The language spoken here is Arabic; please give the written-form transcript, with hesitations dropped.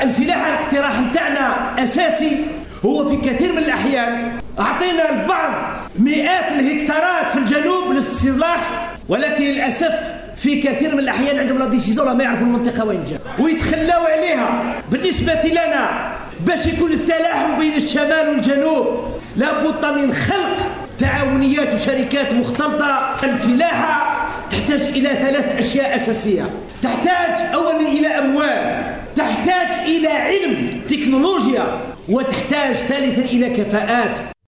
الفلاحة الاقتراح نتاعنا أساسي هو في كثير من الأحيان أعطينا البعض مئات الهكتارات في الجنوب للاستصلاح، ولكن للأسف في كثير من الأحيان عندهم لا ديسيزون ما يعرفوا المنطقة وين جا ويتخلاو عليها. بالنسبة لنا باش يكون التلاحم بين الشمال والجنوب لابد من خلق تعاونيات وشركات مختلطة. الفلاحة تحتاج إلى 3 أشياء أساسية. تحتاج أولا إلى أموال، تحتاج إلى علم تكنولوجيا، وتحتاج ثالثا إلى كفاءات.